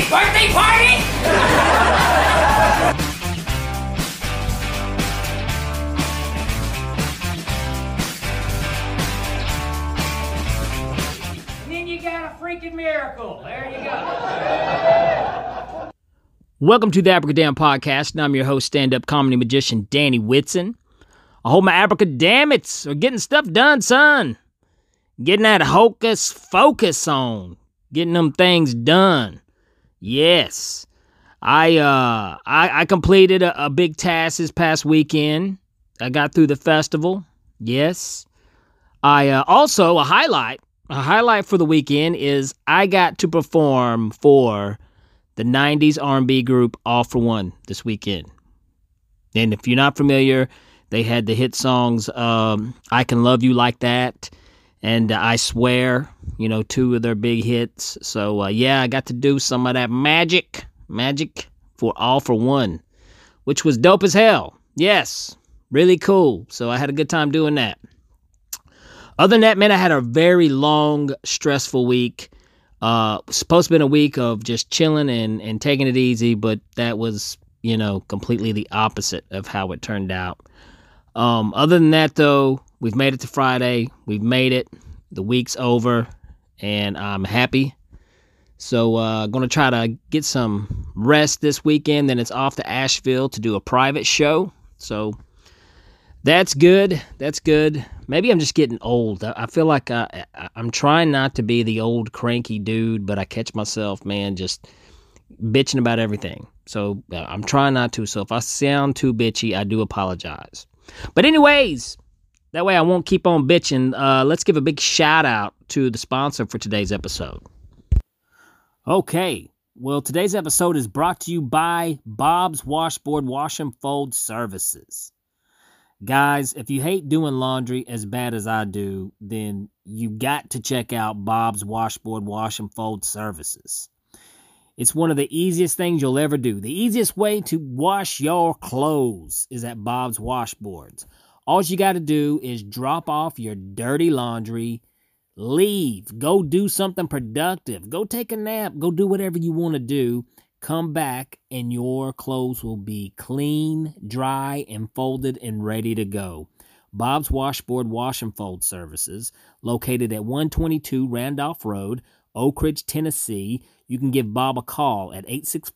birthday party? And then you got a freaking miracle. There you go. Welcome to the Abracadam Podcast, and I'm your host, stand-up comedy magician Danny Whitson. I hope my abracadammits are getting stuff done, son. Getting that hocus focus on. Getting them things done. Yes. I completed a big task this past weekend. I got through the festival. Yes. Also, a highlight for the weekend is I got to perform for the 90s R&B group All For One this weekend. And if you're not familiar, they had the hit songs I Can Love You Like That and I Swear, two of their big hits. So, I got to do some of that magic for All For One, which was dope as hell. Yes, really cool. So I had a good time doing that. Other than that, man, I had a very long, stressful week. Supposed to have been a week of just chilling and taking it easy, but that was, completely the opposite of how it turned out. Other than that, though, we've made it to Friday. We've made it. The week's over, and I'm happy. So, going to try to get some rest this weekend. Then it's off to Asheville to do a private show. So, that's good. That's good. Maybe I'm just getting old. I feel like I'm trying not to be the old cranky dude, but I catch myself, man, just bitching about everything. So I'm trying not to. So if I sound too bitchy, I do apologize. But anyways, that way I won't keep on bitching. Let's give a big shout out to the sponsor for today's episode. Okay. Well, today's episode is brought to you by Bob's Washboard Wash and Fold Services. Guys, if you hate doing laundry as bad as I do, then you got to check out Bob's Washboard Wash and Fold Services. It's one of the easiest things you'll ever do. The easiest way to wash your clothes is at Bob's Washboards. All you got to do is drop off your dirty laundry, leave, go do something productive, go take a nap, go do whatever you want to do. Come back and your clothes will be clean, dry, and folded and ready to go. Bob's Washboard Wash and Fold Services, located at 122 Randolph Road, Oak Ridge, Tennessee. You can give Bob a call at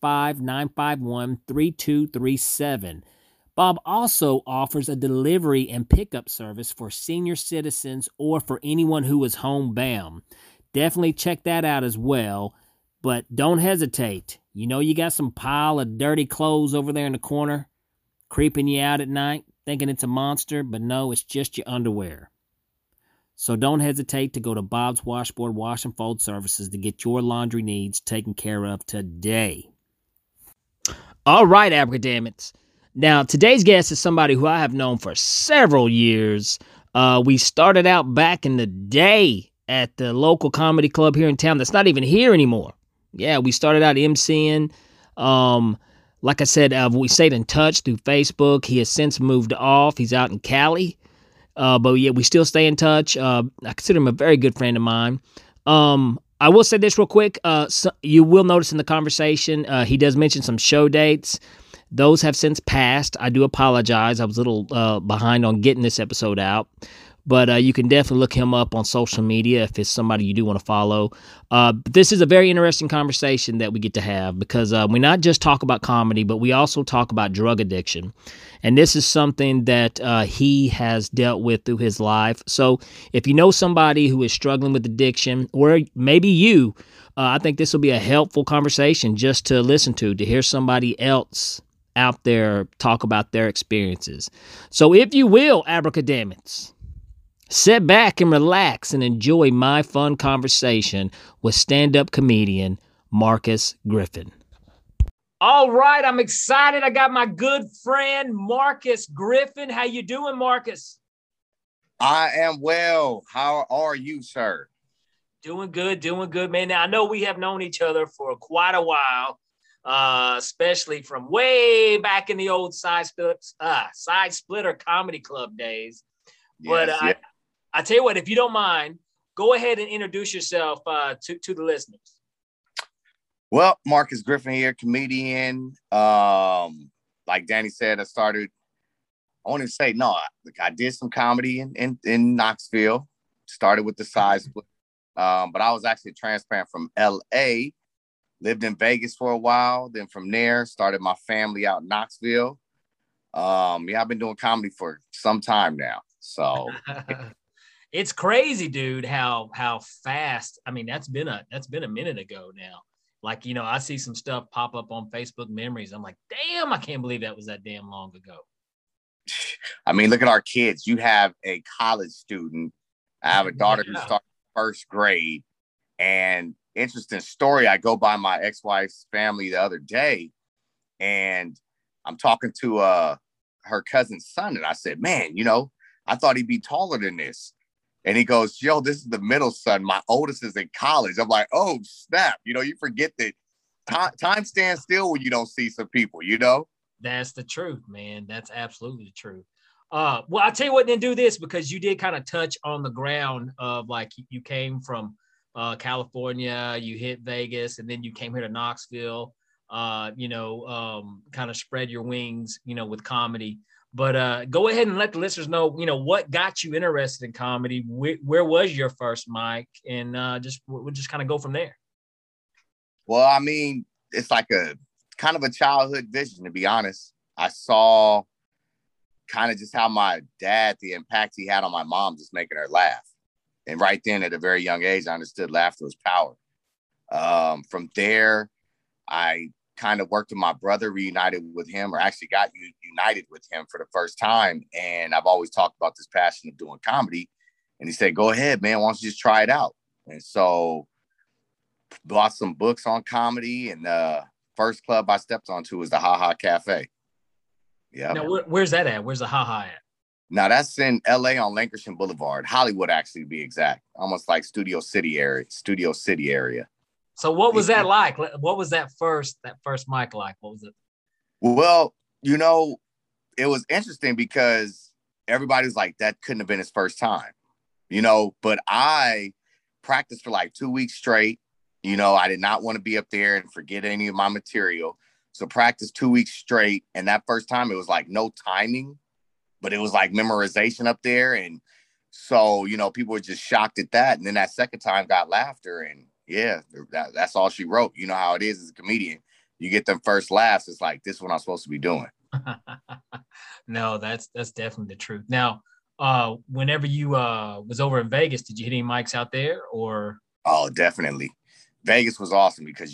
865-951-3237. Bob also offers a delivery and pickup service for senior citizens or for anyone who is homebound. Definitely check that out as well, but don't hesitate. You got some pile of dirty clothes over there in the corner, creeping you out at night, thinking it's a monster, but no, it's just your underwear. So don't hesitate to go to Bob's Washboard Wash and Fold Services to get your laundry needs taken care of today. All right, abracadammits. Now, today's guest is somebody who I have known for several years. We started out back in the day at the local comedy club here in town that's not even here anymore. Yeah, we started out MCing. Like I said, we stayed in touch through Facebook. He has since moved off. He's out in Cali. But yeah, we still stay in touch. I consider him a very good friend of mine. I will say this real quick. You will notice in the conversation, he does mention some show dates. Those have since passed. I do apologize. I was a little behind on getting this episode out. But you can definitely look him up on social media if it's somebody you do want to follow. But this is a very interesting conversation that we get to have because we not just talk about comedy, but we also talk about drug addiction. And this is something that he has dealt with through his life. So if you know somebody who is struggling with addiction, or maybe you, I think this will be a helpful conversation just to listen to hear somebody else out there talk about their experiences. So if you will, abracadammits, sit back and relax and enjoy my fun conversation with stand-up comedian Marcus Griffin. All right, I'm excited. I got my good friend Marcus Griffin. How you doing, Marcus? I am well. How are you, sir? Doing good, man. Now, I know we have known each other for quite a while, especially from way back in the old Side Splitter Comedy Club days. But Yes. I tell you what, if you don't mind, go ahead and introduce yourself to the listeners. Well, Marcus Griffin here, comedian. Like Danny said, I want to say, no, I did some comedy in Knoxville. Started with the size split. But I was actually a transplant from LA, lived in Vegas for a while. Then from there, started my family out in Knoxville. Yeah, I've been doing comedy for some time now. So It's crazy, dude, how fast. I mean, that's been a minute ago now. Like, I see some stuff pop up on Facebook memories. I'm like, damn, I can't believe that was that damn long ago. I mean, look at our kids. You have a college student. I have a daughter who started first grade. And interesting story, I go by my ex-wife's family the other day, and I'm talking to her cousin's son, and I said, man, I thought he'd be taller than this. And he goes, yo, this is the middle son. My oldest is in college. I'm like, oh, snap. You forget that time stands still when you don't see some people, That's the truth, man. That's absolutely the truth. Well, I'll tell you what, then do this, because you did kind of touch on the ground of, like, you came from California, you hit Vegas, and then you came here to Knoxville, kind of spread your wings, with comedy. But go ahead and let the listeners know, what got you interested in comedy. Where was your first mic? And we'll just kind of go from there. Well, I mean, it's like a kind of a childhood vision, to be honest. I saw kind of just how my dad, the impact he had on my mom, just making her laugh. And right then, at a very young age, I understood laughter was power. From there, I kind of worked with my brother, reunited with him, or actually got united with him for the first time. And I've always talked about this passion of doing comedy. And he said, go ahead, man, why don't you just try it out? And so bought some books on comedy, and the first club I stepped onto was the Ha Ha Cafe. Yeah. Now, where's that at? Where's the Ha Ha at? Now, that's in LA on Lankershim Boulevard, Hollywood, actually, to be exact. Almost like Studio City area. So what was that like? What was that first mic like? What was it? Well, it was interesting because everybody was like, that couldn't have been his first time, but I practiced for like 2 weeks straight. I did not want to be up there and forget any of my material. So practiced 2 weeks straight. And that first time it was like no timing, but it was like memorization up there. And so, people were just shocked at that. And then that second time got laughter, and yeah, that's all she wrote. You know how it is as a comedian. You get them first laughs. It's like, this is what I'm supposed to be doing. No, that's definitely the truth. Now, whenever you was over in Vegas, did you hit any mics out there, or? Oh, definitely. Vegas was awesome because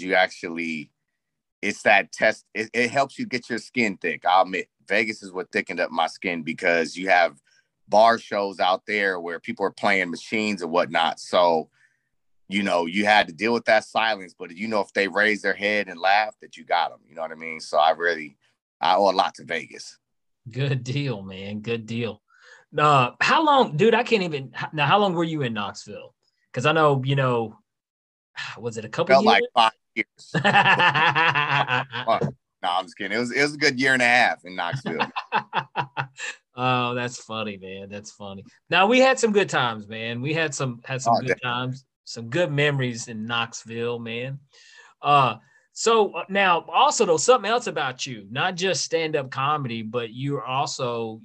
it's that test. It helps you get your skin thick. I'll admit, Vegas is what thickened up my skin, because you have bar shows out there where people are playing machines and whatnot. So, you had to deal with that silence, but if they raise their head and laugh, that you got them. You know what I mean? So I owe a lot to Vegas. Good deal, man. Good deal. How long, dude? How long were you in Knoxville? Because I know, was it a couple Felt years? like 5 years. No, I'm just kidding. It was a good year and a half in Knoxville. Oh, that's funny, man. That's funny. Now, we had some good times, man. We had some good times, some good memories in Knoxville, man. So now also, though, something else about you, not just stand-up comedy, but you were also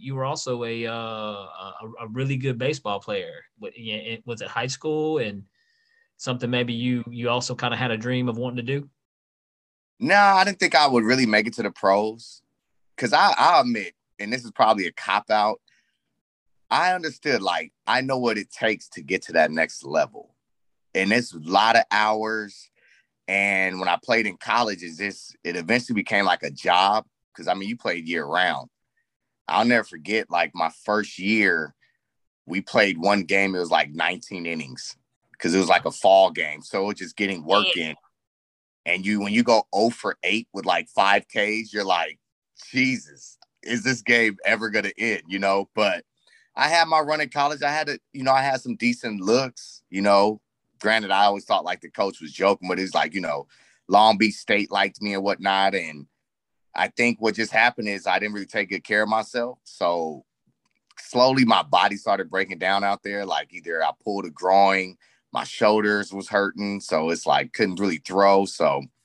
a really good baseball player. Was it high school, and something maybe you also kind of had a dream of wanting to do? No, I didn't think I would really make it to the pros, because I admit, and this is probably a cop-out, I understood, like, I know what it takes to get to that next level. And it's a lot of hours. And when I played in college, it eventually became like a job, because, I mean, you played year round. I'll never forget, like, my first year, we played one game. It was like 19 innings, because it was like a fall game. So it was just getting work in. And when you go 0 for 8 with like 5 Ks, you're like, Jesus, is this game ever going to end? But I had my run in college. I had I had some decent looks, Granted, I always thought like the coach was joking, but it's like, Long Beach State liked me and whatnot. And I think what just happened is I didn't really take good care of myself. So slowly my body started breaking down out there. Like, either I pulled a groin, my shoulders was hurting. So it's like, couldn't really throw. So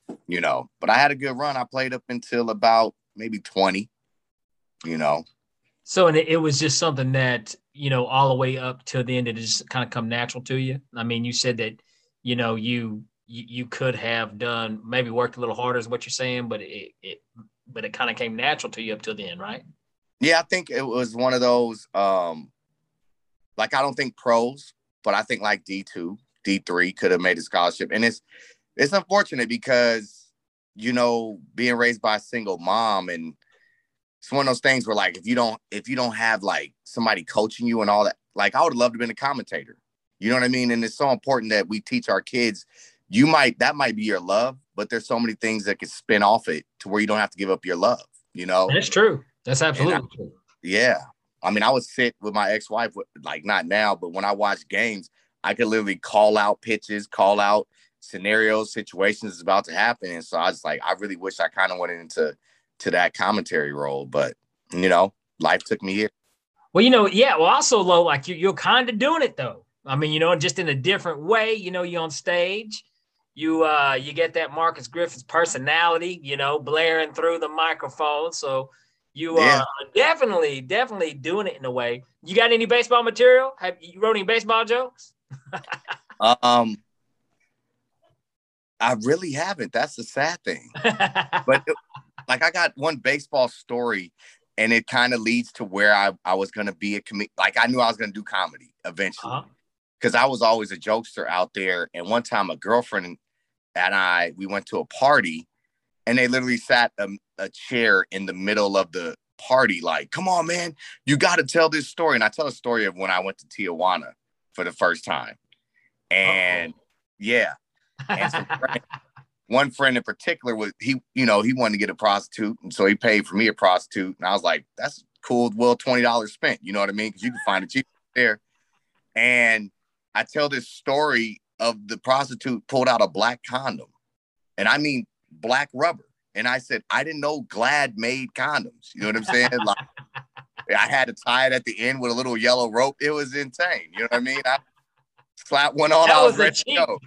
you know. But I had a good run. I played up until about maybe 20, you know. So, and it was just something that, you know, all the way up till the end, it just kind of come natural to you. I mean, you said that, you know, you could have done, maybe worked a little harder is what you're saying, but it kind of came natural to you up till the end, right? Yeah, I think it was one of those, like, I don't think pros, but I think like D2, D3 could have made a scholarship. And it's unfortunate because, you know, being raised by a single mom, and it's one of those things where, like, if you don't have like somebody coaching you and all that, like, I would love to have been a commentator. You know what I mean? And it's so important that we teach our kids. That might be your love, but there's so many things that could spin off it to where you don't have to give up your love, you know? That's true. That's absolutely true. Yeah. I mean, I would sit with my ex-wife, like, not now, but when I watch games, I could literally call out pitches, call out scenarios, situations that's about to happen. And so I was like, I really wish I kind of went into that commentary role, but, you know, life took me here. Well, you know, yeah. Well, also, Lo, like you're kind of doing it though. I mean, you know, just in a different way. You know, you're on stage. You get that Marcus Griffith's personality, you know, blaring through the microphone. So you are definitely doing it in a way. You got any baseball material? Have you wrote any baseball jokes? I really haven't. That's the sad thing. But like, I got one baseball story, and it kind of leads to where I was going to be a comedian. Like, I knew I was going to do comedy eventually, because I was always a jokester out there. And one time, a girlfriend and we went to a party, and they literally sat a chair in the middle of the party, like, come on, man, you got to tell this story. And I tell a story of when I went to Tijuana for the first time. And yeah. And one friend in particular he wanted to get a prostitute. And so he paid for me a prostitute. And I was like, that's cool. Well, $20 spent, you know what I mean? Because you can find it cheap there. And I tell this story of the prostitute pulled out a black condom. And I mean, black rubber. And I said, I didn't know Glad made condoms. You know what I'm saying? Like, I had to tie it at the end with a little yellow rope. It was insane. You know what I mean? I slapped one on. That I was was ready to go.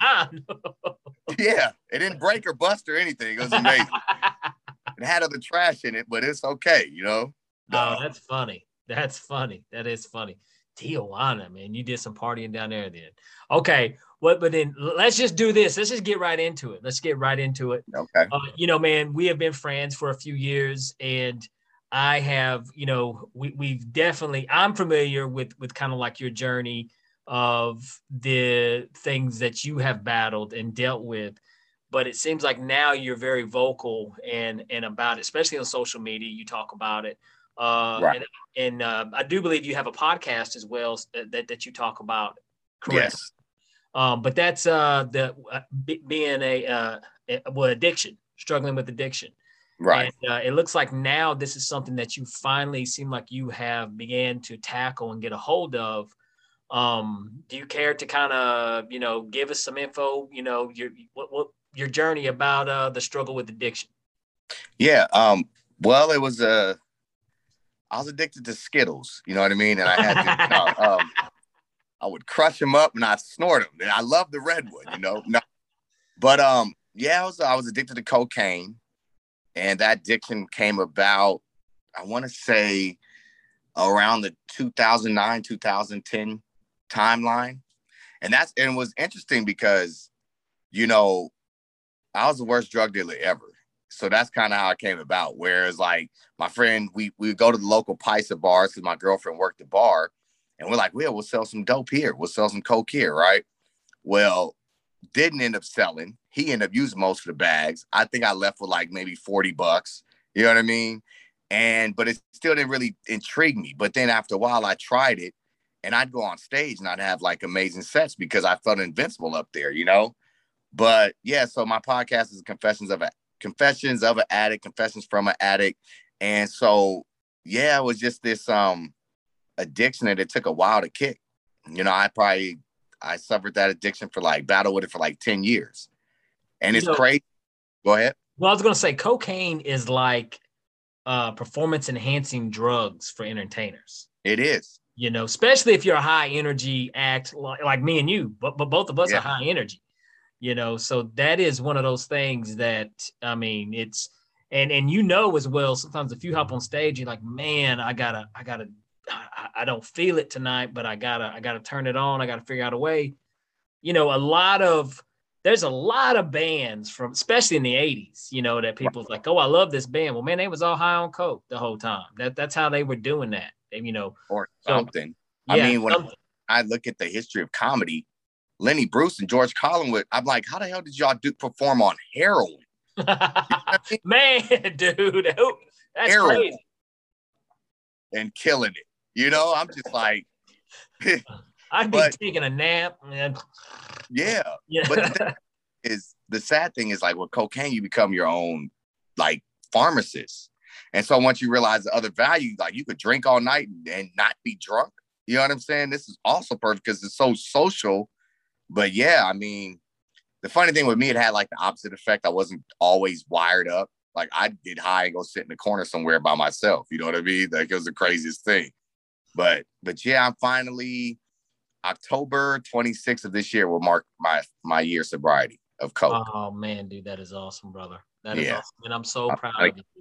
Yeah, it didn't break or bust or anything. It was amazing. It had other trash in it, but it's okay, you know? Oh, that's funny. That's funny. That is funny. Tijuana, man. You did some partying down there then. Okay. But then let's just do this. Let's just get right into it. Okay. You know, man, we have been friends for a few years, and I have, you know, we've definitely, I'm familiar with kind of like your journey of the things that you have battled and dealt with. But it seems like now you're very vocal and about it, especially on social media. You talk about it. Right. And I do believe you have a podcast as well that you talk about. Correct. Yes. But that's being addiction, struggling with addiction. Right. And it looks like now this is something that you finally seem like you have began to tackle and get a hold of. Do you care to kind of, you know, give us some info, you know, your journey about the struggle with addiction? Yeah. Well, it was I was addicted to Skittles, you know what I mean? And I had to, I would crush them up and I'd snort them. And I love the Redwood, you know. No. But yeah, I was addicted to cocaine, and that addiction came about, I want to say, around the 2009, 2010 timeline. And it was interesting because, you know, I was the worst drug dealer ever. So that's kind of how it came about. Whereas, like, my friend, we would go to the local Paisa bars because my girlfriend worked the bar. And we're like, we'll sell some dope here. We'll sell some coke here, right? Well, didn't end up selling. He ended up using most of the bags. I think I left with like maybe $40. You know what I mean? But it still didn't really intrigue me. But then after a while, I tried it, and I'd go on stage and I'd have like amazing sets because I felt invincible up there, you know? But yeah, so my podcast is Confessions of an Addict, Confessions from an Addict. And so, yeah, it was just this addiction that it took a while to kick. You know, I suffered that addiction battled with it for like 10 years. And it's crazy. Go ahead. Well, I was going to say cocaine is like performance enhancing drugs for entertainers. It is. You know, especially if you're a high energy act like me and you, but both of us are high energy. you know, so that is one of those things that, I mean, it's, and you know as well, sometimes if you hop on stage, you're like, man, I don't feel it tonight, but I gotta turn it on. I gotta figure out a way. You know, there's a lot of bands from, especially in the 80s, you know, that people's like, oh, I love this band. Well, man, they was all high on coke the whole time. That's how they were doing that, you know, or so, something. Yeah, I mean, when I look at the history of comedy, Lenny Bruce and George Collinwood, I'm like, how the hell did y'all perform on heroin? You know I mean? Man, dude, that's heroin. crazy. And killing it. You know, I'm just like, I'd be taking a nap, man. Yeah. But the sad thing is, like, with cocaine, you become your own like pharmacist. And so once you realize the other value, like, you could drink all night and not be drunk. You know what I'm saying? This is also perfect because it's so social. But yeah, I mean, the funny thing with me, it had like the opposite effect. I wasn't always wired up. Like, I'd get high and go sit in the corner somewhere by myself. You know what I mean? Like, it was the craziest thing. But yeah, I'm finally, October 26th of this year will mark my year sobriety of coke. Oh man, dude, that is awesome, brother. That is awesome. And I'm so proud of you.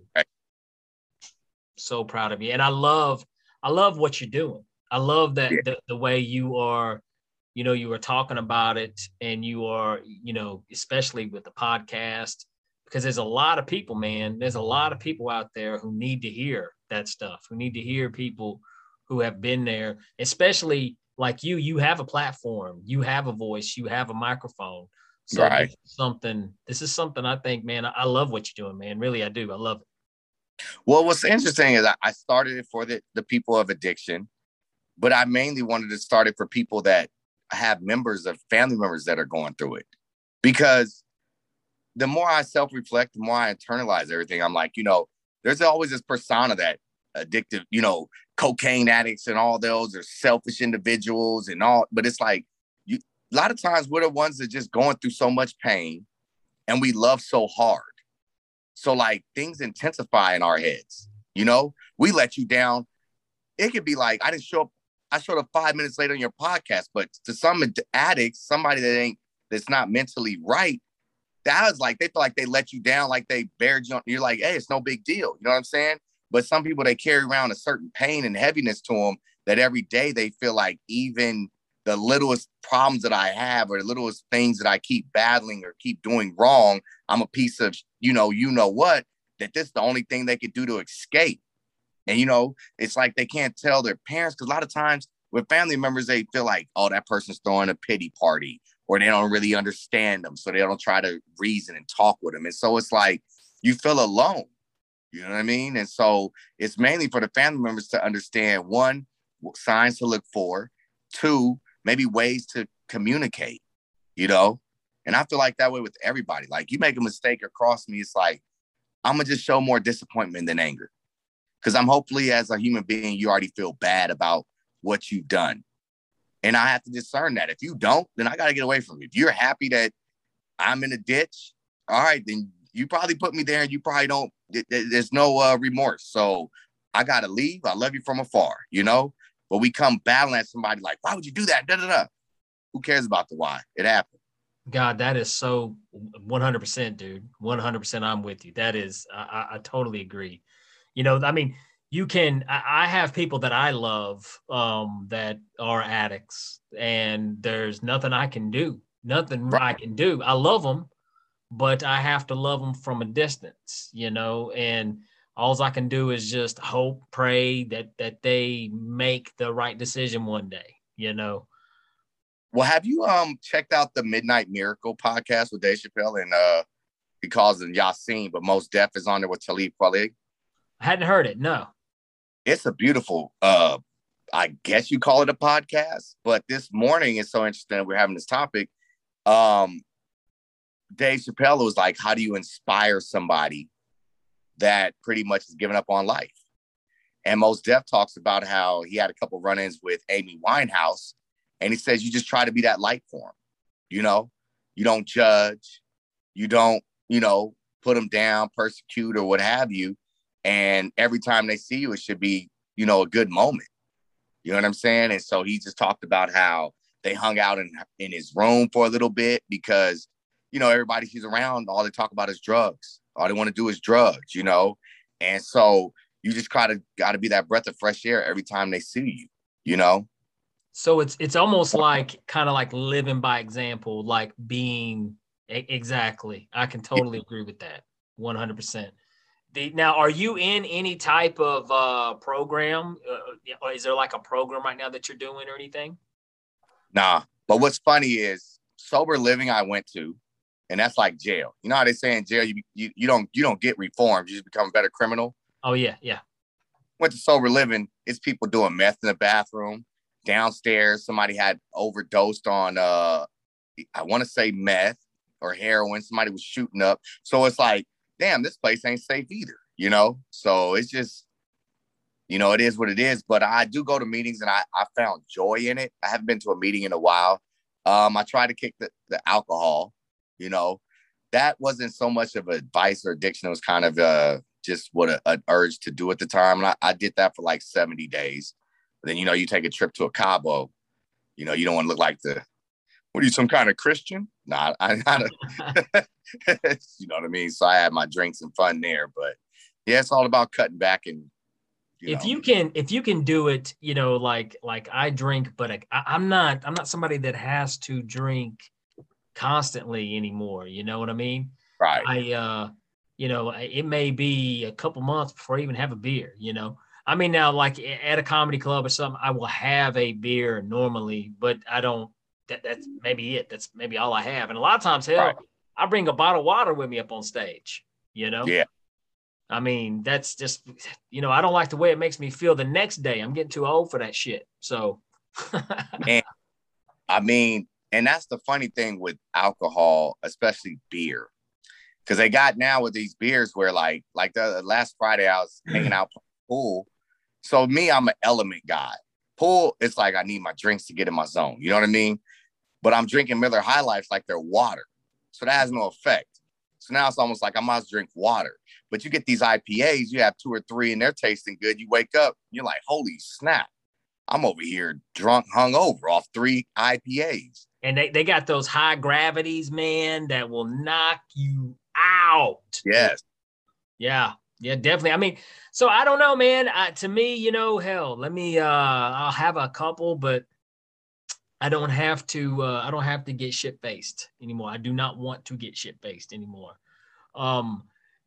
So proud of you. And I love what you're doing. I love that the way you are, you know, you were talking about it, and you are, you know, especially with the podcast, because there's a lot of people, man. There's a lot of people out there who need to hear that stuff, who need to hear people who have been there, especially like you have a platform, you have a voice, you have a microphone. So right. This is something I think, man, I love what you're doing, man. Really, I do. I love it. Well, what's interesting is I started it for the people of addiction, but I mainly wanted to start it for people that have family members that are going through it. Because the more I self-reflect, the more I internalize everything. I'm like, you know, there's always this persona that addictive, you know, cocaine addicts and all those are selfish individuals and all, but it's like, a lot of times we're the ones that just going through so much pain and we love so hard. So like things intensify in our heads, you know, we let you down. It could be like, I showed up 5 minutes later on your podcast, but to some addicts, somebody that's not mentally right, that was like, they feel like they let you down, like they buried you. You're like, hey, it's no big deal. You know what I'm saying? But some people, they carry around a certain pain and heaviness to them that every day they feel like even the littlest problems that I have or the littlest things that I keep battling or keep doing wrong, I'm a piece of, you know what, that this is the only thing they could do to escape. And, you know, it's like they can't tell their parents, because a lot of times with family members, they feel like, oh, that person's throwing a pity party, or they don't really understand them. So they don't try to reason and talk with them. And so it's like you feel alone. You know what I mean? And so it's mainly for the family members to understand, one, signs to look for, two, maybe ways to communicate, you know? And I feel like that way with everybody. Like, you make a mistake or cross me, it's like, I'm going to just show more disappointment than anger. Because I'm hopefully, as a human being, you already feel bad about what you've done. And I have to discern that. If you don't, then I got to get away from you. If you're happy that I'm in a ditch, all right, then you probably put me there and you probably don't, there's no remorse. So I got to leave. I love you from afar, you know? But we come battling at somebody like, why would you do that? Da, da, da. Who cares about the why? It happened. God, that is so 100%, dude. 100% I'm with you. That is, I totally agree. You know, I mean, I have people that I love that are addicts, and there's nothing I can do. Nothing I can do. I love them, but I have to love them from a distance, you know, and all I can do is just hope, pray that they make the right decision one day, you know. Well, have you checked out the Midnight Miracle podcast with Dave Chappelle and he calls him Yasin, but Mos Def is on there with Talib Kweli? I hadn't heard it. No. It's a beautiful, I guess you call it a podcast, but this morning it's so interesting that we're having this topic. Dave Chappelle was like, how do you inspire somebody that pretty much has given up on life? And Mos Def talks about how he had a couple run-ins with Amy Winehouse, and he says, you just try to be that light for him. You know, you don't judge, you don't, you know, put them down, persecute or what have you. And every time they see you, it should be, you know, a good moment. You know what I'm saying? And so he just talked about how they hung out in his room for a little bit because everybody she's around, all they talk about is drugs. All they want to do is drugs. And so you just got to be that breath of fresh air every time they see you. So it's almost like kind of like living by example, like being exactly. I can totally agree with that. 100%. Now, are you in any type of program? Or is there like a program right now that you're doing or anything? Nah. But what's funny is sober living I went to, and that's like jail. You know how they say in jail, you don't get reformed. You just become a better criminal. Oh, yeah. Yeah. Went to sober living. It's people doing meth in the bathroom. Downstairs, somebody had overdosed on, I want to say meth or heroin. Somebody was shooting up. So it's like, damn, this place ain't safe either. So it's just, it is what it is. But I do go to meetings and I found joy in it. I haven't been to a meeting in a while. I tried to kick the alcohol. That wasn't so much of a vice or addiction. It was kind of just what an urge to do at the time. And I did that for like 70 days. But then, you take a trip to a Cabo. You don't want to look like what are you, some kind of Christian? Nah, I'm not you know what I mean? So I had my drinks and fun there. But yeah, it's all about cutting back and, if you can do it, like I drink, but I'm not somebody that has to drink constantly anymore. You know what I mean? Right. It may be a couple months before I even have a beer, I mean, now, like at a comedy club or something, I will have a beer normally, but I don't. That's maybe it. That's maybe all I have. And a lot of times, hell, right. I bring a bottle of water with me up on stage. Yeah. I mean, that's just, I don't like the way it makes me feel the next day. I'm getting too old for that shit. So. And that's the funny thing with alcohol, especially beer, because they got now with these beers where like the last Friday I was hanging out pool. So me, I'm an element guy. Pool, it's like I need my drinks to get in my zone. You know what I mean? But I'm drinking Miller High Lifes like they're water. So that has no effect. So now it's almost like I must drink water. But you get these IPAs, you have 2 or 3 and they're tasting good. You wake up, you're like, holy snap. I'm over here drunk, hungover off 3 IPAs. And they got those high gravities, man, that will knock you out. Yes. Yeah. Yeah, definitely. I mean, so I don't know, man. To me, hell, let me, I'll have a couple, but I don't have to get shit faced anymore. I do not want to get shit faced anymore. Now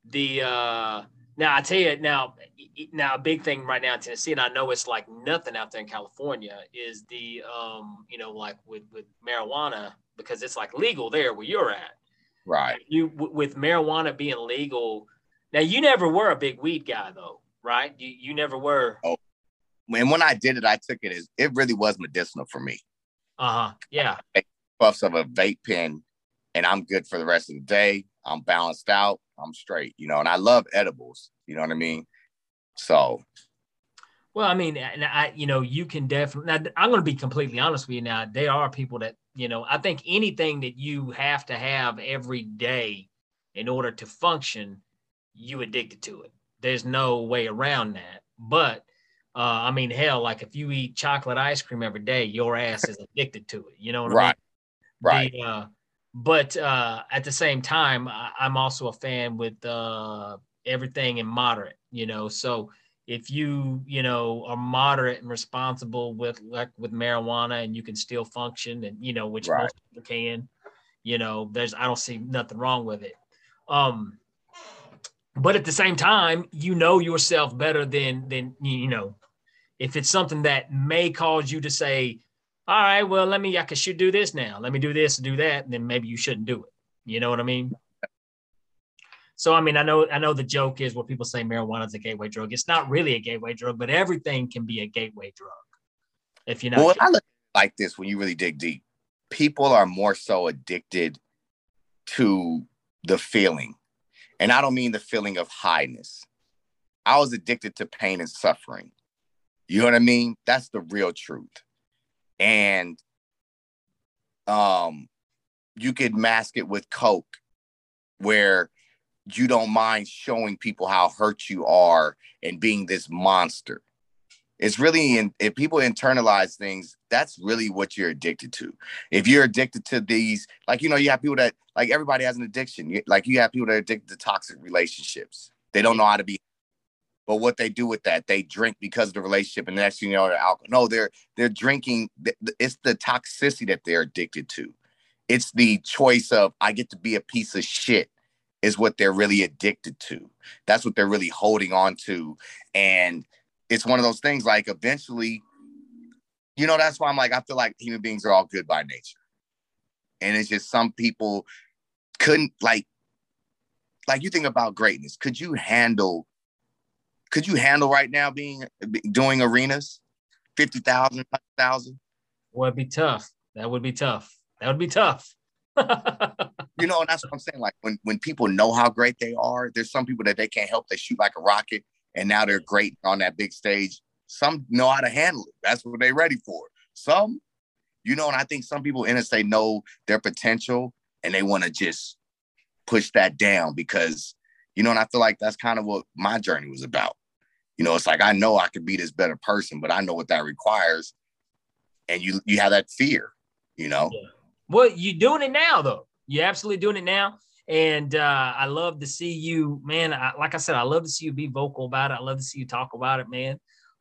I tell you now a big thing right now in Tennessee, and I know it's like nothing out there in California, is the, like with marijuana, because it's like legal there where you're at. Right. With marijuana being legal. Now, you never were a big weed guy, though, right? You never were. Oh, and when I did it, I took it as it really was medicinal for me. Yeah. Puffs of a vape pen, and I'm good for the rest of the day. I'm balanced out. I'm straight, and I love edibles. You know what I mean? So. Well, I mean, you can definitely. Now, I'm going to be completely honest with you. Now, there are people that, I think anything that you have to have every day in order to function, you addicted to it. There's no way around that. But I mean, hell, like if you eat chocolate ice cream every day, your ass is addicted to it. You know what I mean? Right. But at the same time, I'm also a fan with everything in moderate, so if you are moderate and responsible with marijuana, and you can still function, and which right. most people can, I don't see nothing wrong with it. But at the same time, yourself better than if it's something that may cause you to say, all right, well, I should do this now. Let me do this and do that. And then maybe you shouldn't do it. You know what I mean? So, I mean, I know the joke is where people say marijuana is a gateway drug. It's not really a gateway drug, but everything can be a gateway drug. If you're not. Well, I look like this when you really dig deep. People are more so addicted to the feeling. And I don't mean the feeling of highness. I was addicted to pain and suffering. You know what I mean? That's the real truth. And you could mask it with Coke, where you don't mind showing people how hurt you are and being this monster. It's really if people internalize things, that's really what you're addicted to. If you're addicted to these, like, you have people that, like, everybody has an addiction. You have people that are addicted to toxic relationships. They don't know how to be, but what they do with that, they drink because of the relationship, and the next thing you know, they're alcohol. No, they're drinking. It's the toxicity that they're addicted to. It's the choice of, I get to be a piece of shit, is what they're really addicted to. That's what they're really holding on to. And it's one of those things, like, eventually, that's why I'm like, I feel like human beings are all good by nature. And it's just some people couldn't, like you think about greatness. Could you handle right now doing arenas, 50,000, 100,000? Well, it'd be tough. That would be tough. And that's what I'm saying. Like, when people know how great they are, there's some people that they can't help. They shoot like a rocket, and now they're great on that big stage. Some know how to handle it. That's what they're ready for. Some, and I think some people in it, they know their potential, and they want to just push that down because, and I feel like that's kind of what my journey was about. It's like, I know I could be this better person, but I know what that requires. And you have that fear, Yeah. Well, you're doing it now, though. You're absolutely doing it now. And I love to see you, man. Like I said, I love to see you be vocal about it. I love to see you talk about it, man.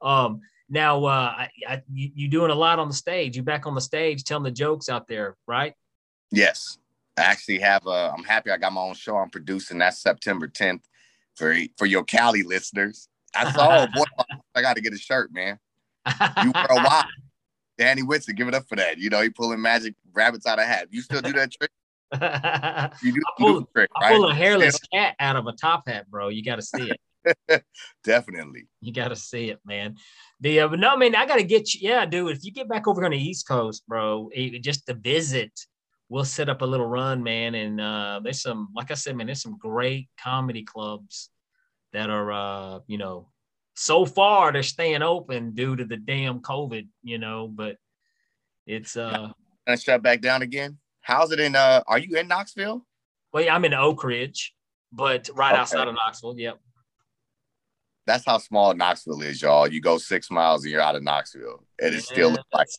Now, you're doing a lot on the stage. You're back on the stage telling the jokes out there, right? Yes. I actually have I'm happy I got my own show I'm producing. That's September 10th for your Cali listeners. I saw, boy, I got to get a shirt, man. You were a while. Danny Whitson, give it up for that. He pulling magic rabbits out of hat. You still do that trick? You do the trick, right? I pull a hairless cat out of a top hat, bro. You got to see it. Definitely. You got to see it, man. But no, man, I got to get you. Yeah, dude, if you get back over on the East Coast, bro, just to visit, we'll set up a little run, man. And there's some, like I said, man, there's some great comedy clubs that are, so far they're staying open due to the damn COVID, but it's gonna shut back down again. How's it in are you in Knoxville? Well, yeah, I'm in Oak Ridge, but outside of Knoxville. Yep. That's how small Knoxville is, y'all. You go 6 miles and you're out of Knoxville, and it still looks like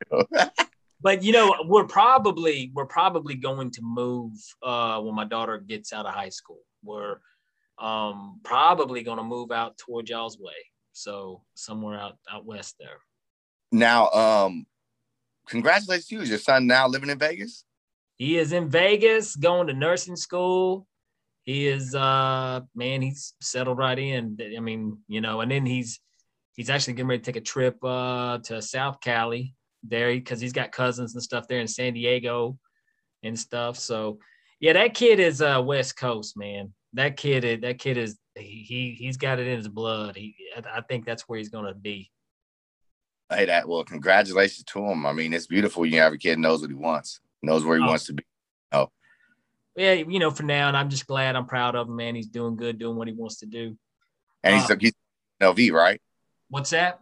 But we're probably going to move when my daughter gets out of high school. We're probably going to move out toward y'all's way, so somewhere out west there. Now, congratulations to you. Is your son now living in Vegas? He is in Vegas, going to nursing school. He is he's settled right in. I mean, and then he's actually getting ready to take a trip to South Cali there because he's got cousins and stuff there in San Diego and stuff. So yeah, that kid is West Coast, man. That kid is he's got it in his blood. I think that's where he's gonna be. Hey, well, congratulations to him. I mean, it's beautiful. You have a kid knows what he wants, knows where he wants to be. Oh, yeah, for now, and I'm just glad. I'm proud of him, man. He's doing good, doing what he wants to do. And he's LV, right? What's that?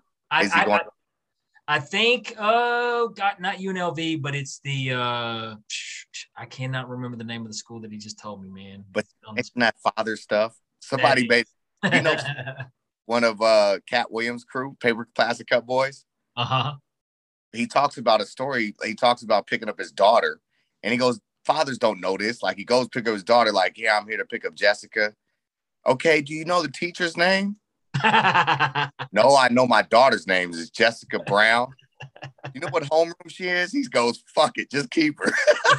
I think not UNLV, but it's the I cannot remember the name of the school that he just told me, man. But it's that father stuff. Somebody made one of Cat Williams' crew, Paper Plastic Cup Boys. He talks about a story. He talks about picking up his daughter, and he goes, fathers don't know this. Like, he goes pick up his daughter, like, yeah, I'm here to pick up Jessica. Okay, do you know the teacher's name? No, I know my daughter's name is Jessica Brown. You know what homeroom she is? He goes, fuck it, just keep her.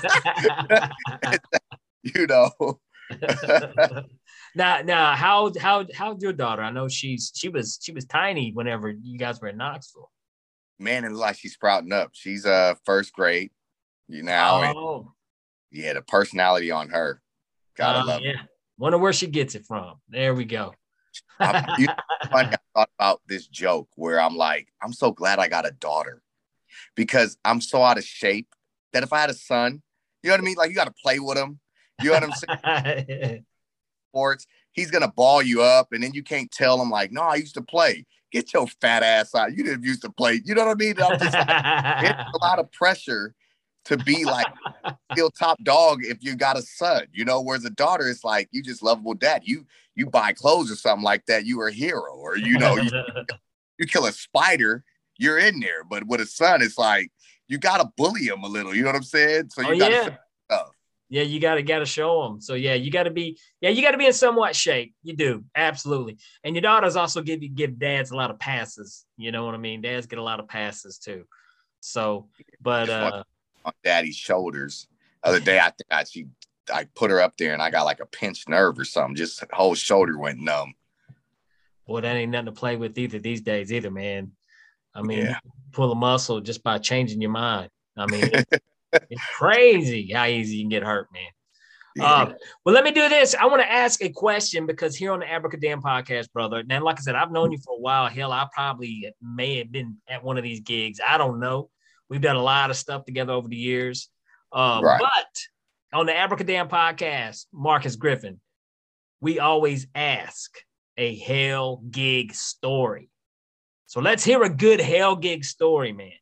Now, how's your daughter? I know she was tiny whenever you guys were in Knoxville. Man, it looks like she's sprouting up. She's first grade, Oh. And, yeah, the personality on her. Gotta love it. Wonder where she gets it from. There we go. Funny, I thought about this joke where I'm like, I'm so glad I got a daughter because I'm so out of shape that if I had a son, you know what I mean? Like, you got to play with him. You know what I'm saying? Sports, he's going to ball you up, and then you can't tell him, like, no, I used to play. Get your fat ass out. You didn't used to play. You know what I mean? I'm just like, it's a lot of pressure to be like still top dog if you got a son, whereas a daughter is like, you just lovable dad. You buy clothes or something like that, you are a hero, or you You kill a spider, you're in there. But with a son, it's like you gotta bully him a little. You know what I'm saying? So you gotta show stuff. Yeah, you gotta show them. So yeah, you gotta be in somewhat shape. You do, absolutely. And your daughters also give dads a lot of passes. You know what I mean? Dads get a lot of passes too. So, but on daddy's shoulders. The other day, I think I put her up there and I got like a pinched nerve or something. Just the whole shoulder went numb. Boy, that ain't nothing to play with these days, man. I mean, you pull a muscle just by changing your mind. I mean, it's crazy how easy you can get hurt, man. Yeah. Well, let me do this. I want to ask a question because here on the Abracadam podcast, brother, and like I said, I've known you for a while. Hell, I probably may have been at one of these gigs. I don't know. We've done a lot of stuff together over the years. Right. But on the Abracadam podcast, Marcus Griffin, we always ask a hell gig story. So let's hear a good hell gig story, man.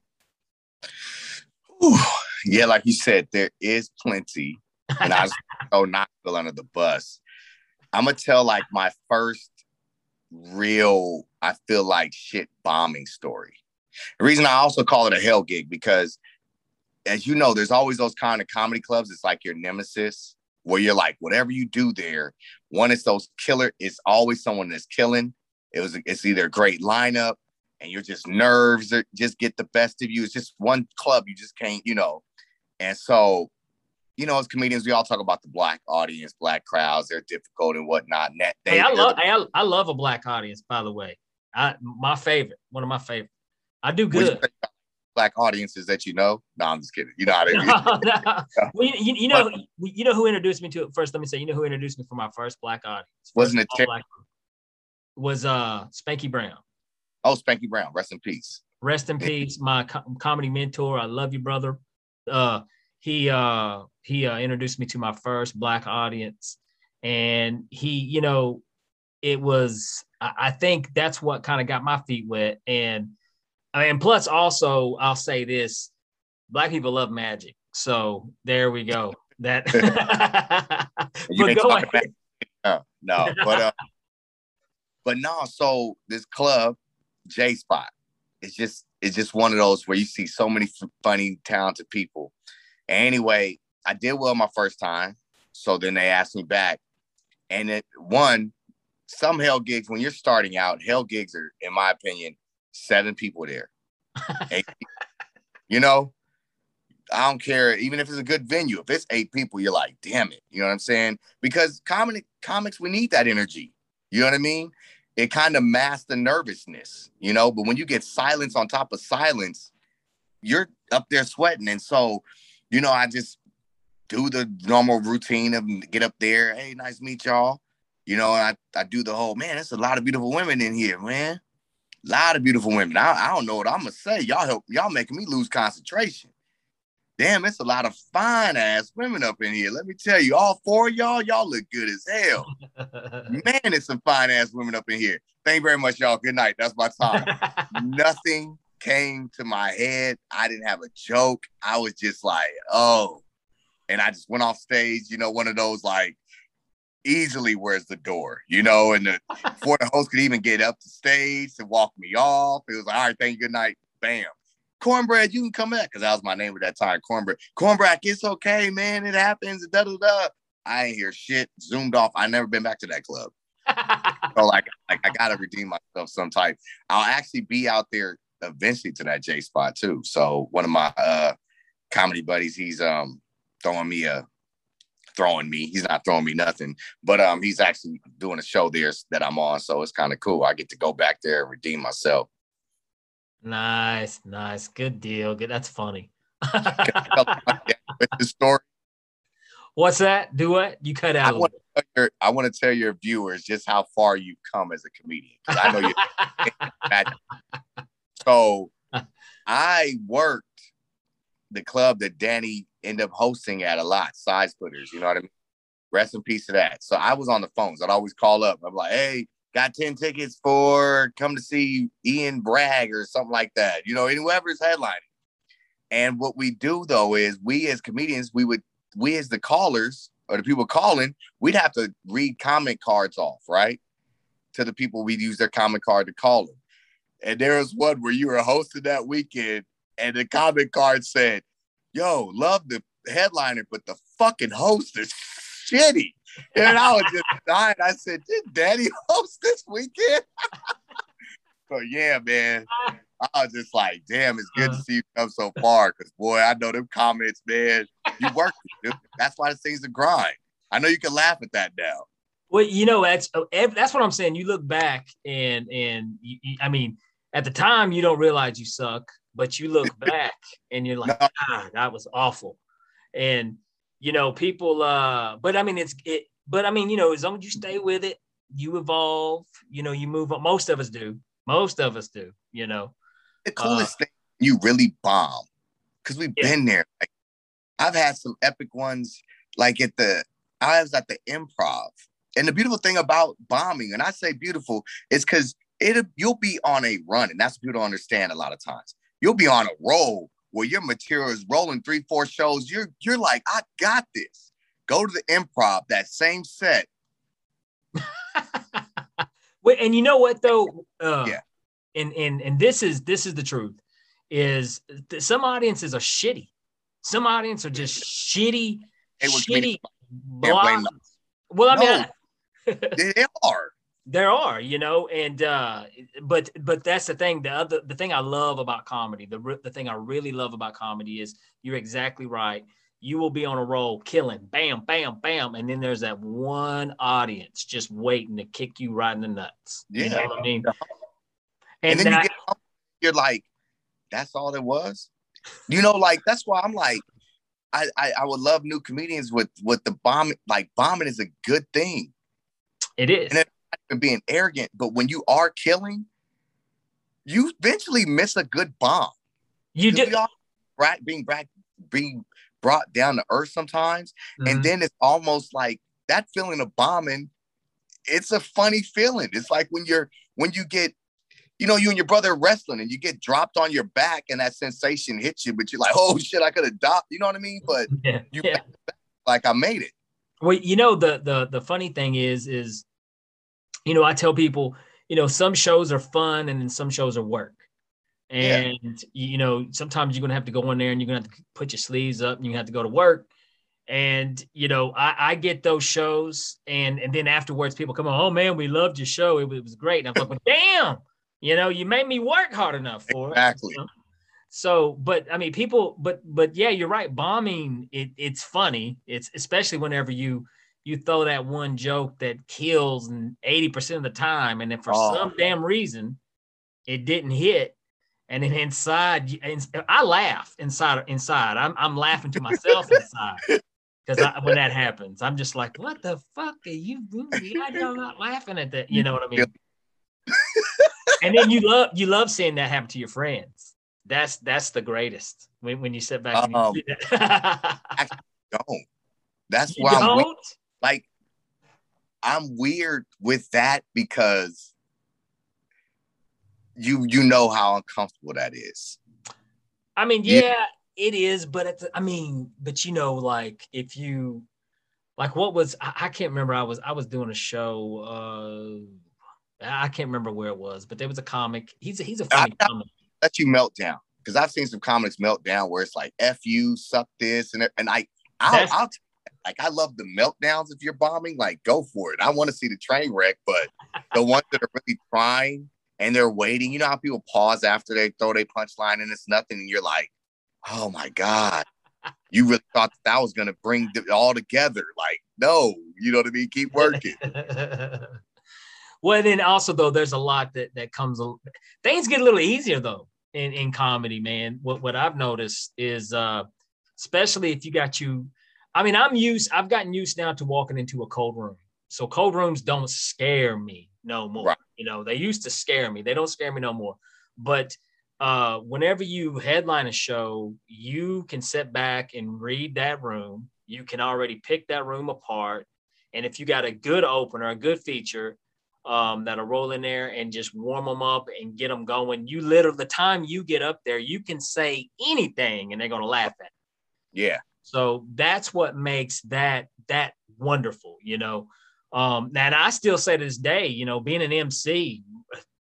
Ooh, yeah, like you said, there is plenty. And I was not feel under the bus. I'm going to tell like my first real, I feel like shit bombing story. The reason I also call it a hell gig because as you know, there's always those kind of comedy clubs. It's like your nemesis where you're like, whatever you do there, one is those killer. It's always someone that's killing. It's either a great lineup and you're just nerves or just get the best of you. It's just one club. You just can't, And so, as comedians, we all talk about the black audience, black crowds. They're difficult and whatnot. I love a black audience, by the way. My favorite, one of my favorite. I do good. Black audiences that you know? No, I'm just kidding. You know how they do. Well, you know who introduced me to it first. Let me say, who introduced me for my first black audience? Wasn't it was Spanky Brown. Oh, Spanky Brown. Rest in peace. Rest in peace. My comedy mentor. I love you, brother. He introduced me to my first black audience, and he, it was. I think that's what kind of got my feet wet, and plus also I'll say this: black people love magic, so there we go. That. But go ahead. No, but no. So this club, J Spot, it's just one of those where you see so many funny, talented people. Anyway, I did well my first time. So then they asked me back. And some hell gigs, when you're starting out, hell gigs are, in my opinion, 7 people there. 8 people. I don't care. Even if it's a good venue, if it's 8 people, you're like, damn it. You know what I'm saying? Because comics, we need that energy. You know what I mean? It kind of masks the nervousness, but when you get silence on top of silence, you're up there sweating. And so, I just do the normal routine of get up there. Hey, nice to meet y'all. And I do the whole, man, there's a lot of beautiful women in here, man. A lot of beautiful women. I don't know what I'm going to say. Y'all making me lose concentration. Damn, it's a lot of fine ass women up in here. Let me tell you, all 4 of y'all look good as hell. Man, it's some fine ass women up in here. Thank you very much, y'all. Good night. That's my time. Nothing came to my head. I didn't have a joke. I was just like, oh. And I just went off stage, one of those like, easily where's the door, and before the host could even get up the stage to walk me off, it was like, all right, thank you, good night, bam. Cornbread, you can come back, because that was my name at that time, Cornbread. Cornbread, it's okay, man, it happens, da-da-da. I ain't hear shit, zoomed off. I never been back to that club. So like I gotta redeem myself some type. I'll actually be out there eventually to that J Spot too. So one of my comedy buddies, he's throwing me. He's not throwing me nothing, but he's actually doing a show there that I'm on. So it's kind of cool. I get to go back there and redeem myself. Nice. Good deal. Good. That's funny. With the story. What's that? Do what? You cut out. I want to tell your viewers just how far you've come as a comedian, because I know you. So I worked the club that Danny ended up hosting at a lot, Side Splitters, you know what I mean? Rest in peace to that. So I was on the phones. I'd always call up. I'm like, hey, got 10 tickets for come to see Ian Bragg or something like that, whoever's headlining. And what we do though is we as comedians, we as the callers or the people calling, we'd have to read comment cards off, right? To the people, we'd use their comment card to call them. And there was one where you were hosting that weekend, and the comment card said, "Yo, love the headliner, but the fucking host is shitty." And I was just dying. I said, "Did Daddy host this weekend?" So yeah, man. I was just like, damn, it's good to see you come so far. Because boy, I know them comments, man. You worked it, dude. That's why this thing's a grind. I know you can laugh at that now. Well, that's what I'm saying. You look back and I mean, at the time you don't realize you suck, but you look back and you're like, God, that was awful. And people, but I mean, as long as you stay with it, you evolve. You move on. Most of us do. The coolest thing, you really bomb, because we've been there. Like, I've had some epic ones, like I was at the Improv. And the beautiful thing about bombing, and I say beautiful, is because you'll be on a run, and that's what people don't understand a lot of times. You'll be on a roll where your material is rolling 3-4 shows. You're like, I got this. Go to the Improv, that same set. Wait, and you know what though? And this is the truth. Is some audiences are shitty. Some audiences are just shitty. Well, I mean, they are. There are, and but that's the thing. The thing I love about comedy, the thing I really love about comedy is you're exactly right. You will be on a roll, killing, bam, bam, bam, and then there's that one audience just waiting to kick you right in the nuts. Yeah. You know what I mean? And then you're like, that's all it was? Like, that's why I'm like, I would love new comedians with the bombing. Like, bombing is a good thing. It is. And it's not even being arrogant, but when you are killing, you eventually miss a good bomb. You do. Being brought down to earth sometimes. Mm-hmm. And then it's almost like that feeling of bombing, it's a funny feeling. It's like when you get, you and your brother are wrestling and you get dropped on your back and that sensation hits you, but you're like, oh shit, I could have died. You know what I mean? But like, I made it. Well, the funny thing is, I tell people, some shows are fun and then some shows are work. And, sometimes you're going to have to go in there and you're going to have to put your sleeves up and you have to go to work. And, I get those shows and then afterwards people come on, oh man, we loved your show. It was great. And I'm like, well, damn, you made me work hard enough for it. Exactly. So, but I mean, people, but yeah, you're right. Bombing, it's funny. It's especially whenever you throw that one joke that kills 80% of the time. And then for some damn reason, it didn't hit. And then inside, I laugh inside. I'm laughing to myself inside because when that happens, I'm just like, "What the fuck are you doing? I'm not laughing at that." You know what I mean? And then you love seeing that happen to your friends. That's the greatest when you sit back and you see that. I don't. That's why I'm weird with that because. You know how uncomfortable that is. I mean, yeah, it is, but like if you like what was I can't remember. I was doing a show. I can't remember where it was, but there was a comic. He's a funny comic. Let you melt down because I've seen some comics melt down where it's like F you, suck this, and I'll like I love the meltdowns if you're bombing. Like go for it. I want to see the train wreck, but the ones that are really trying. And they're waiting. You know how people pause after they throw their punchline and it's nothing. And you're like, oh my God, you really thought that was going to bring it all together. Like, no, you know what I mean? Keep working. Well, then also, though, there's a lot that comes. Things get a little easier, though, in comedy, man. What I've noticed is, especially if I've gotten used now to walking into a cold room. So cold rooms don't scare me no more. Right. They used to scare me. They don't scare me no more. But whenever you headline a show, you can sit back and read that room. You can already pick that room apart. And if you got a good opener, a good feature that'll roll in there and just warm them up and get them going, the time you get up there, you can say anything and they're going to laugh at it. Yeah. So that's what makes that wonderful, And I still say to this day, being an MC,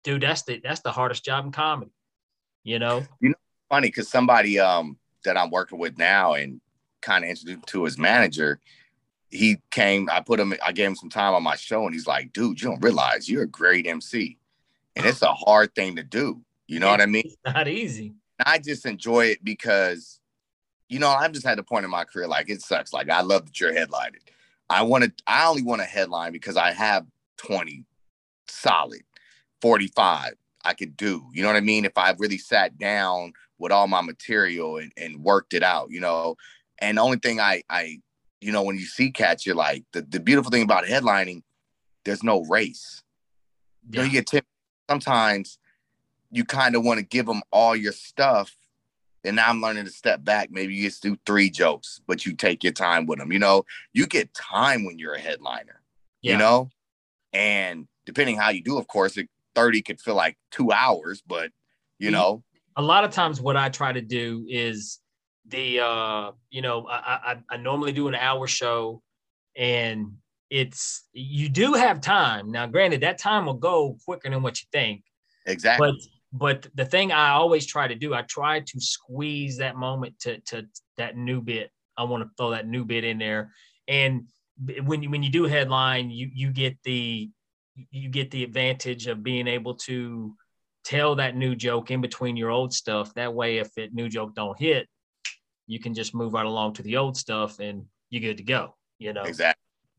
dude, that's the hardest job in comedy. You know, funny because somebody that I'm working with now and kind of introduced to his manager, he came. I gave him some time on my show, and he's like, "Dude, you don't realize you're a great MC, and it's a hard thing to do. You know what I mean? It's not easy. I just enjoy it because, I've just had a point in my career like it sucks. Like I love that you're headlining. I only want to headline because I have 20 solid, 45 I could do. You know what I mean? If I really sat down with all my material and worked it out, And the only thing I when you see cats, you're like, the beautiful thing about headlining, there's no race. Yeah. You get tipped. Sometimes you kind of want to give them all your stuff. And now I'm learning to step back. Maybe you just do 3 jokes, but you take your time with them. You get time when you're a headliner, and depending how you do, of course, 30 could feel like 2 hours, but a lot of times what I try to do is I normally do an hour show, and you do have time. Now, granted, that time will go quicker than what you think. Exactly. But the thing I always try to do, I try to squeeze that moment to that new bit. I want to throw that new bit in there. And when you do headline, you get the advantage of being able to tell that new joke in between your old stuff. That way, if that new joke don't hit, you can just move right along to the old stuff and you're good to go, Exactly.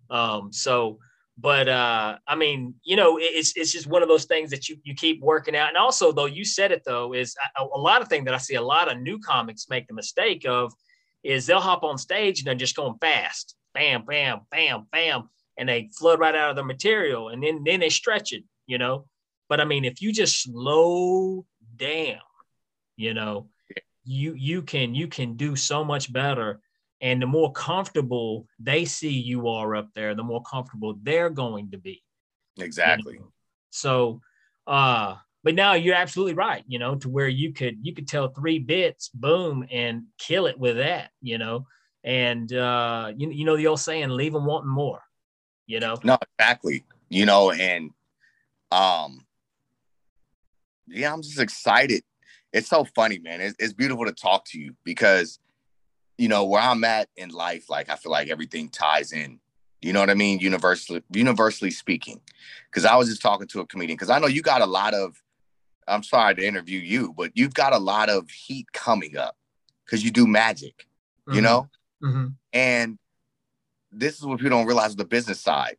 It's just one of those things that you keep working out. And also, though, you said it, though, is a lot of things that I see a lot of new comics make the mistake of is they'll hop on stage and they're just going fast. Bam, bam, bam, bam. And they flood right out of their material. And then they stretch it, But, if you just slow down, you can do so much better. And the more comfortable they see you are up there, the more comfortable they're going to be. Exactly. So, but now you're absolutely right, to where you could tell 3 bits, boom, and kill it with that, and the old saying, leave them wanting more, No, exactly. And I'm just excited. It's so funny, man. It's beautiful to talk to you because where I'm at in life, like I feel like everything ties in, you know what I mean? Universally speaking, because I was just talking to a comedian, because I know you got a lot of, I'm sorry to interview you, but you've got a lot of heat coming up because you do magic, Mm-hmm. And this is what people don't realize the business side.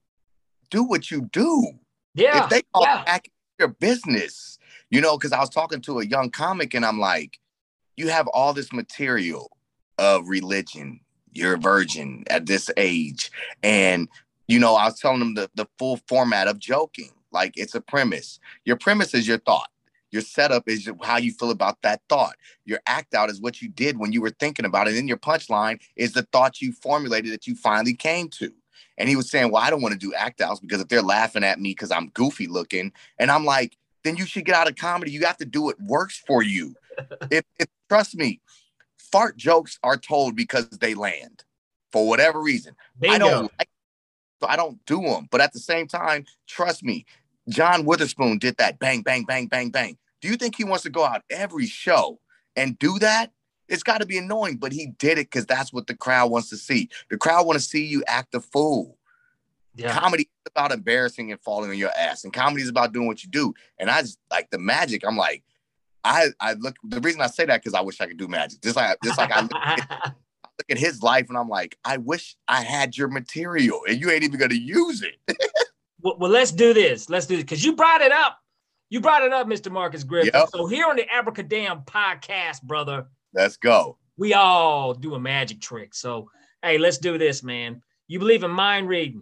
Do what you do. Yeah. If they call back your business, because I was talking to a young comic and I'm like, you have all this material of religion, you're a virgin at this age. And, I was telling them the full format of joking. Like, it's a premise. Your premise is your thought. Your setup is how you feel about that thought. Your act out is what you did when you were thinking about it. And then your punchline is the thought you formulated that you finally came to. And he was saying, well, I don't want to do act outs because if they're laughing at me because I'm goofy looking, and I'm like, then you should get out of comedy. You have to do what works for you. If trust me, fart jokes are told because they land for whatever reason. Bingo. I don't do them. But at the same time, trust me, John Witherspoon did that bang, bang, bang, bang, bang. Do you think he wants to go out every show and do that? It's got to be annoying, but he did it because that's what the crowd wants to see. The crowd want to see you act a fool. Yeah. Comedy is about embarrassing and falling on your ass, and comedy is about doing what you do. And I just like the magic. I'm like, I look. The reason I say that because I wish I could do magic. Just like I look at his life, and I'm like, I wish I had your material, and you ain't even gonna use it. Well, let's do this. Let's do this because you brought it up. You brought it up, Mr. Marcus Griffin. Yep. So here on the Abracadam podcast, brother, let's go. We all do a magic trick. So, hey, let's do this, man. You believe in mind reading?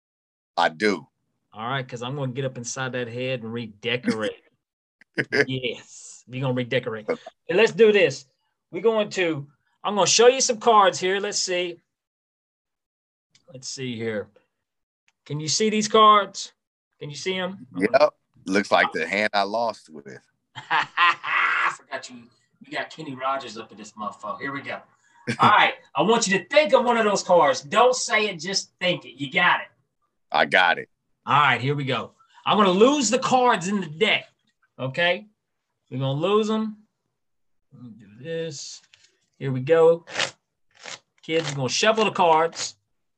I do. All right, because I'm going to get up inside that head and redecorate. Yes, we're going to redecorate. And let's do this. I'm going to show you some cards here. Let's see. Let's see here. Can you see these cards? Can you see them? Yep. Looks like the hand I lost with. I forgot you. You got Kenny Rogers up in this motherfucker. Here we go. All right. I want you to think of one of those cards. Don't say it. Just think it. You got it. I got it. All right. Here we go. I'm going to lose the cards in the deck. Okay. We're going to lose them. Let me do this. Here we go. Kids, we're going to shuffle the cards.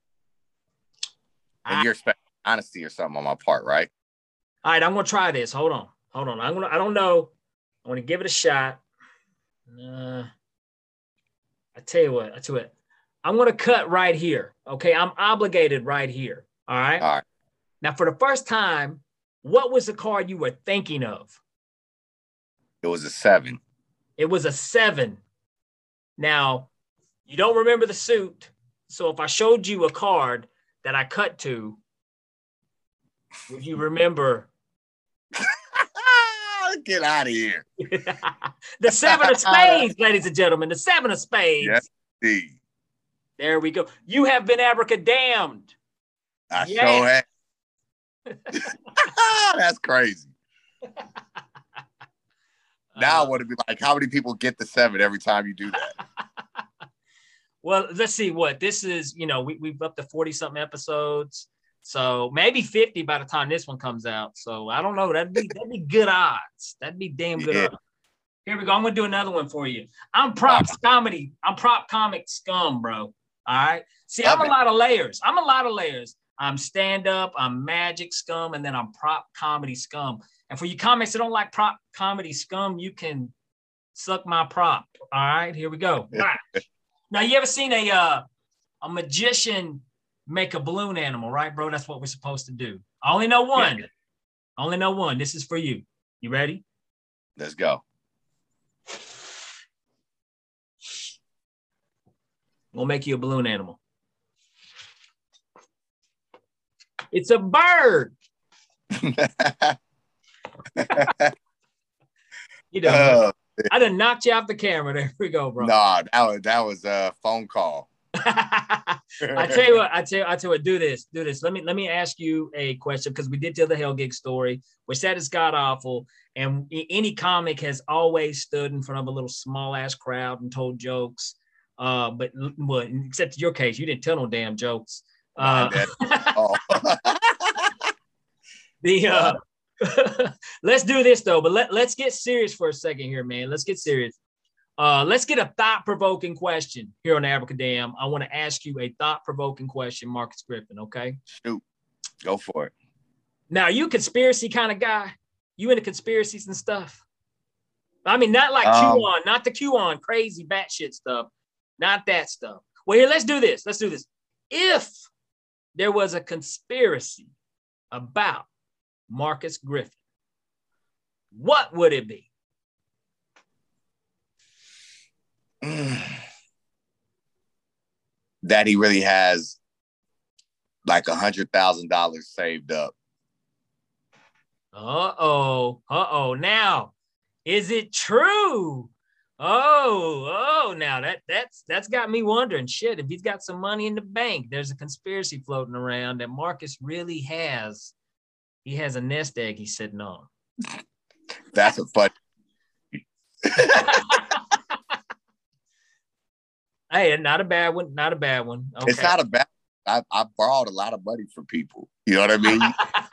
And you're expecting honesty or something on my part, right? All right, I'm going to try this. Hold on. I don't know. I want to give it a shot. I tell you what. I'm going to cut right here. Okay. I'm obligated right here. All right. All right. Now, for the first time, what was the card you were thinking of? It was a 7. It was a 7. Now, you don't remember the suit. So if I showed you a card that I cut to, would you remember? Get out of here. The 7 of spades, ladies and gentlemen. The 7 of spades. Yes, indeed. There we go. You have been abracadamned. I sure have. That's crazy. Now I want to be like, how many people get the 7 every time you do that? Well, let's see what this is. We've up to 40-something episodes. So maybe 50 by the time this one comes out. So I don't know. That'd be good odds. That'd be damn good odds. Here we go. I'm gonna do another one for you. I'm prop comedy. I'm prop comic scum, bro. All right. See, I'm a lot of layers. I'm stand-up, I'm magic scum, and then I'm prop comedy scum. And for you comics that don't like prop comedy scum, you can suck my prop. All right, here we go. Now, you ever seen a magician make a balloon animal, right, bro? That's what we're supposed to do. I only know one. Yeah. I only know one. This is for you. You ready? Let's go. We'll make you a balloon animal. It's a bird. I done knocked you off the camera. There we go, bro. No, that was a phone call. I tell you what, do this. Let me ask you a question, because we did tell the Hell Gig story, which that is god awful. And any comic has always stood in front of a little small ass crowd and told jokes. But except in your case, you didn't tell no damn jokes. Let's do this though, but let's get serious for a second here, man. Let's get serious. Let's get a thought-provoking question here on Abracadam. I want to ask you a thought-provoking question, Marcus Griffin, okay? Shoot. Go for it. Now, you a conspiracy kind of guy? You into conspiracies and stuff? I mean, not like QAnon, not the QAnon crazy batshit stuff. Not that stuff. Well, here, let's do this. If there was a conspiracy about Marcus Griffin, what would it be? That he really has like $100,000 saved up. Uh-oh. Now, is it true? Now that's got me wondering. Shit, if he's got some money in the bank, there's a conspiracy floating around that Marcus really has. He has a nest egg he's sitting on. That's a fun. Hey, not a bad one. Okay. It's not a bad one. I borrowed a lot of money from people. You know what I mean?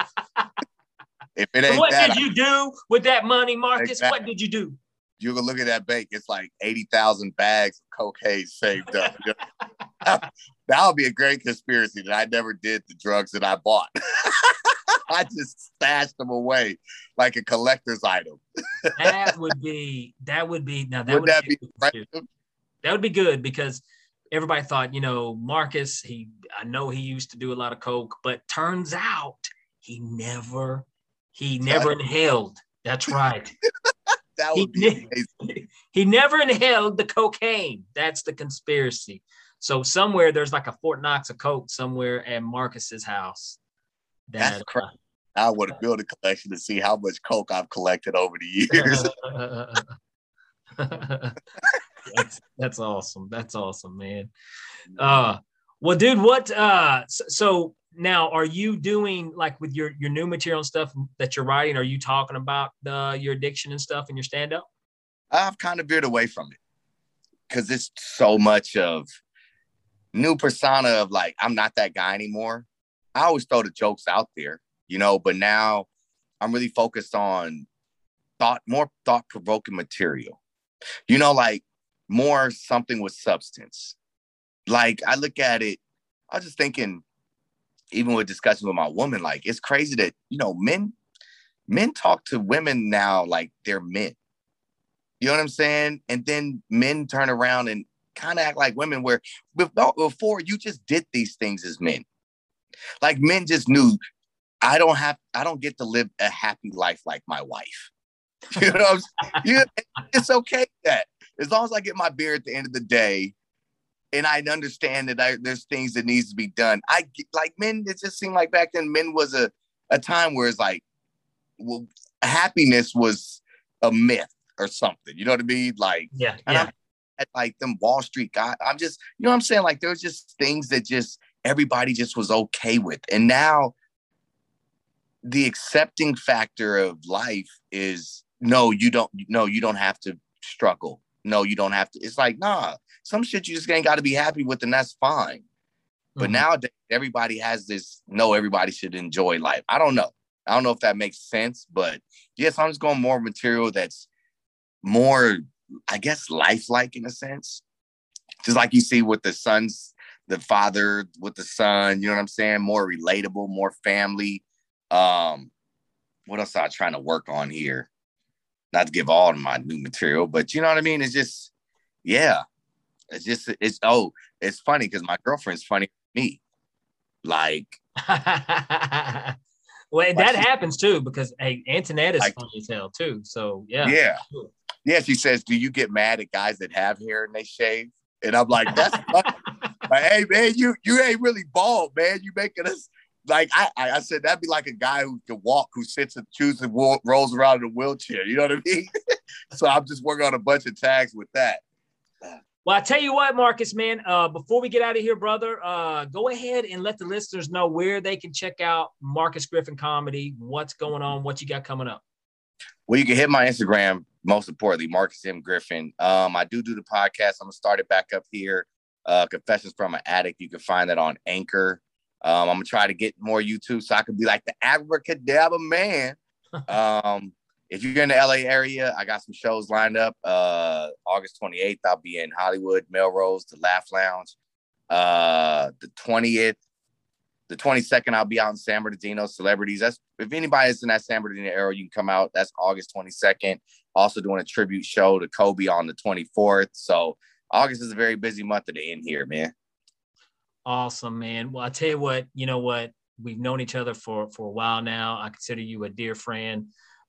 If it ain't so what did you do with that money, Marcus? Exactly. What did you do? You can look at that bank. It's like 80,000 bags of cocaine saved up. That would be a great conspiracy that I never did the drugs that I bought. I just stashed them away like a collector's item. That would be now. That would be impressive? That would be good, because everybody thought, Marcus, I know he used to do a lot of coke, but turns out he never inhaled. That's right. That would be amazing. He never inhaled the cocaine. That's the conspiracy. So somewhere there's like a Fort Knox of coke somewhere at Marcus's house. That's crazy. I want to build a collection to see how much coke I've collected over the years. That's awesome. That's awesome, man. Well, dude, what? So now, are you doing, like, with your new material and stuff that you're writing? Are you talking about your addiction and stuff in your stand-up? I've kind of veered away from it because it's so much of new persona of like, I'm not that guy anymore. I always throw the jokes out there, but now I'm really focused on more thought-provoking material. Like more something with substance. Like I look at it, I was just thinking, even with discussion with my woman, like it's crazy that, men talk to women now like they're men. You know what I'm saying? And then men turn around and kind of act like women, where before you just did these things as men. Like men just knew, I don't get to live a happy life like my wife. You know what I'm saying? It's okay that as long as I get my beer at the end of the day, and I understand that there's things that needs to be done. Like men, it just seemed like back then men was a time where it's like, well, happiness was a myth or something. You know what I mean? Like, yeah. I'm at like them Wall Street guys. I'm just, you know what I'm saying? Like there's just things that just everybody just was okay with. And now the accepting factor of life is no, you don't have to struggle. No, you don't have to. It's like, nah, some shit you just ain't got to be happy with, and that's fine. But nowadays, everybody has this, no, everybody should enjoy life. I don't know if that makes sense, but yes, I'm just going more material that's more, I guess, lifelike in a sense. Just like you see with the father with the son, you know what I'm saying? More relatable, more family. What else am I trying to work on here? Not to give all of my new material, but you know what I mean? It's just, yeah. It's funny because my girlfriend's funny to me. Like, well, that happens too, because hey, Antoinette is funny as hell too. So yeah. Yeah, she says, do you get mad at guys that have hair and they shave? And I'm like, that's funny. Like, hey man, you ain't really bald, man. You making us like, I said that'd be like a guy who can walk, who sits and chews and rolls around in a wheelchair. You know what I mean? So I'm just working on a bunch of tags with that. Well, I tell you what, Marcus, man, before we get out of here, brother, go ahead and let the listeners know where they can check out Marcus Griffin Comedy, what's going on, what you got coming up. Well, you can hit my Instagram, most importantly, Marcus M. Griffin. I do the podcast. I'm going to start it back up here. Confessions from an Addict. You can find that on Anchor. I'm going to try to get more YouTube so I can be like the abracadabra man. If you're in the LA area, I got some shows lined up. August 28th, I'll be in Hollywood, Melrose, the Laugh Lounge. The 20th, the 22nd, I'll be out in San Bernardino, Celebrities. That's if anybody is in that San Bernardino area, you can come out. That's August 22nd. Also doing a tribute show to Kobe on the 24th. So August is a very busy month at the end here, man. Awesome, man. Well, I tell you what, we've known each other for a while now. I consider you a dear friend.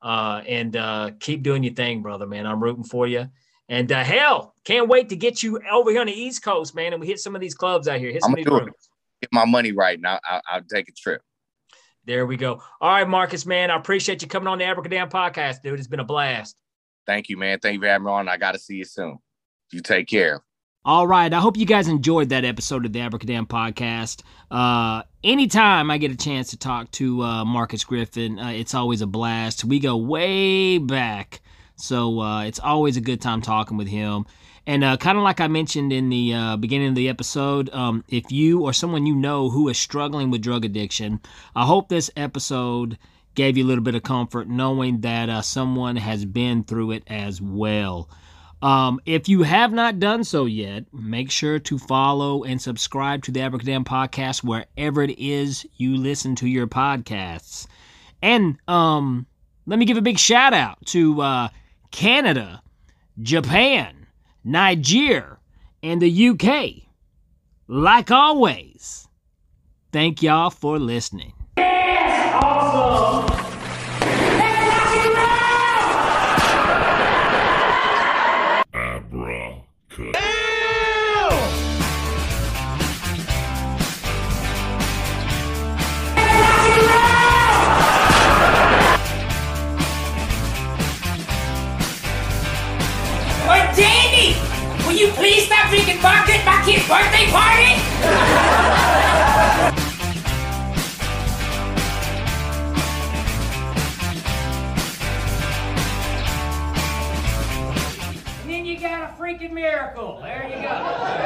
And keep doing your thing, brother, man. I'm rooting for you. And hell, can't wait to get you over here on the East Coast, man. And we hit some of these clubs out here. Hit some of these rooms. Get my money right now. I'll take a trip. There we go. All right, Marcus, man. I appreciate you coming on the Abracadabra podcast, dude. It's been a blast. Thank you, man. Thank you for having me on. I got to see you soon. You take care. All right. I hope you guys enjoyed that episode of the Abracadabra podcast. Anytime I get a chance to talk to Marcus Griffin, it's always a blast. We go way back. So it's always a good time talking with him. And kind of like I mentioned in the beginning of the episode, if you or someone you know who is struggling with drug addiction, I hope this episode gave you a little bit of comfort knowing that someone has been through it as well. If you have not done so yet, make sure to follow and subscribe to the Abracadabra podcast wherever it is you listen to your podcasts. And let me give a big shout out to Canada, Japan, Nigeria, and the UK. Like always, thank y'all for listening. Yes! Awesome! Will you please stop drinking vodka at my kid's birthday party? And then you got a freaking miracle. There you go.